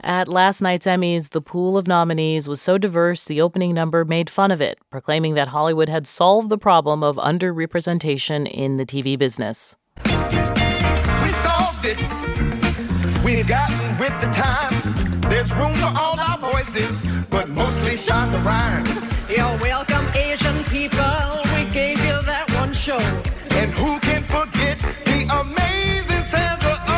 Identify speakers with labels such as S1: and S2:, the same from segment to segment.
S1: At last night's Emmys, the pool of nominees was so diverse the opening number made fun of it, proclaiming that Hollywood had solved the problem of underrepresentation in the TV business.
S2: We solved it. We've gotten with the times. There's room for all our voices, but mostly sharp rhymes.
S3: You're welcome, Asian people. We gave you that one show.
S2: And who can forget the amazing Sandra Oh?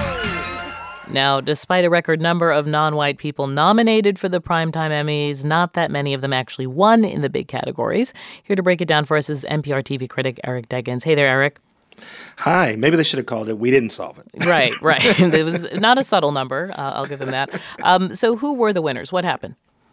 S1: Now, despite a record number of non-white people nominated for the Primetime Emmys, not that many of them actually won in the big categories. Here to break it down for us is NPR TV critic Eric Deggans. Hey there, Eric.
S4: Hi. Maybe they should have called it "We Didn't Solve It."
S1: Right. It was not a subtle number. I'll give them that. So who were the winners? What happened?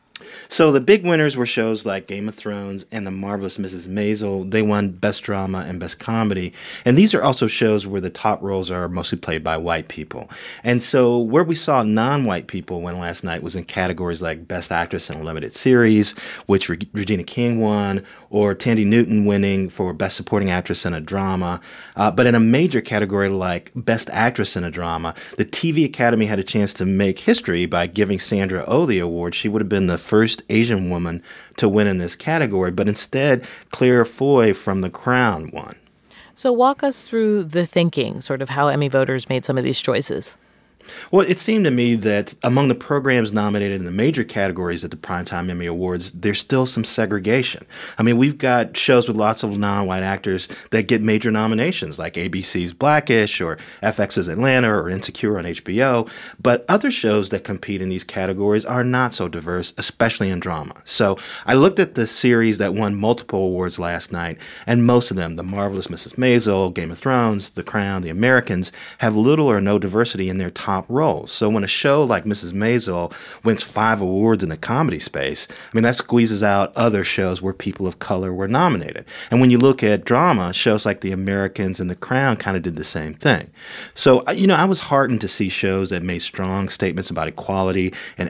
S4: So the big winners were shows like Game of Thrones and The Marvelous Mrs. Maisel. They won Best Drama and Best Comedy. And these are also shows where the top roles are mostly played by white people. And so where we saw non-white people win last night was in categories like Best Actress in a Limited Series, which Regina King won, or Thandie Newton winning for Best Supporting Actress in a Drama. But in a major category like Best Actress in a Drama, the TV Academy had a chance to make history by giving Sandra Oh the award. She would have been the first Asian woman to win in this category, but instead Claire Foy from The Crown won.
S1: So walk us through the thinking, sort of how Emmy voters made some of these choices.
S4: Well, it seemed to me that among the programs nominated in the major categories at the Primetime Emmy Awards, there's still some segregation. I mean, we've got shows with lots of non-white actors that get major nominations, like ABC's Blackish or FX's Atlanta or Insecure on HBO. But other shows that compete in these categories are not so diverse, especially in drama. So I looked at the series that won multiple awards last night, and most of them, The Marvelous Mrs. Maisel, Game of Thrones, The Crown, The Americans, have little or no diversity in their top roles. So when a show like Mrs. Maisel wins 5 awards in the comedy space, I mean, that squeezes out other shows where people of color were nominated. And when you look at drama, shows like The Americans and The Crown kind of did the same thing. So, I was heartened to see shows that made strong statements about equality and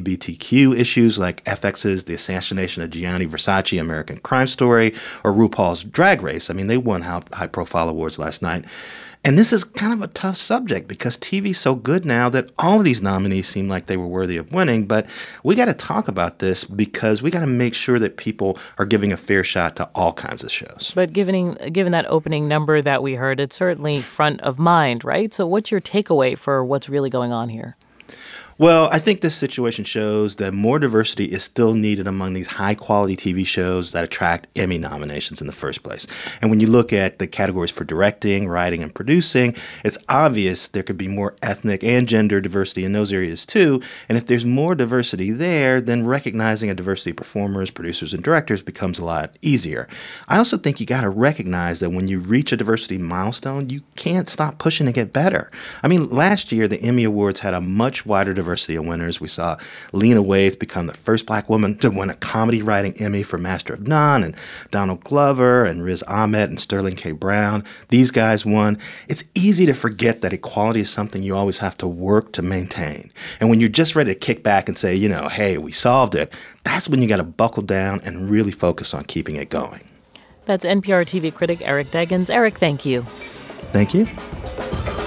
S4: LGBTQ issues like FX's The Assassination of Gianni Versace, American Crime Story, or RuPaul's Drag Race. I mean, they won high-profile awards last night. And this is kind of a tough subject because TV's so good now that all of these nominees seem like they were worthy of winning. But we got to talk about this because we got to make sure that people are giving a fair shot to all kinds of shows.
S1: But given that opening number that we heard, it's certainly front of mind, right? So what's your takeaway for what's really going on here?
S4: Well, I think this situation shows that more diversity is still needed among these high-quality TV shows that attract Emmy nominations in the first place. And when you look at the categories for directing, writing, and producing, it's obvious there could be more ethnic and gender diversity in those areas too. And if there's more diversity there, then recognizing a diversity of performers, producers, and directors becomes a lot easier. I also think you got to recognize that when you reach a diversity milestone, you can't stop pushing to get better. I mean, last year, the Emmy Awards had a much wider diversity of winners. We saw Lena Waithe become the first black woman to win a comedy writing Emmy for Master of None, and Donald Glover and Riz Ahmed and Sterling K. Brown. These guys won. It's easy to forget that equality is something you always have to work to maintain. And when you're just ready to kick back and say, hey, we solved it, that's when you got to buckle down and really focus on keeping it going.
S1: That's NPR TV critic Eric Deggans. Eric, thank you.
S4: Thank you.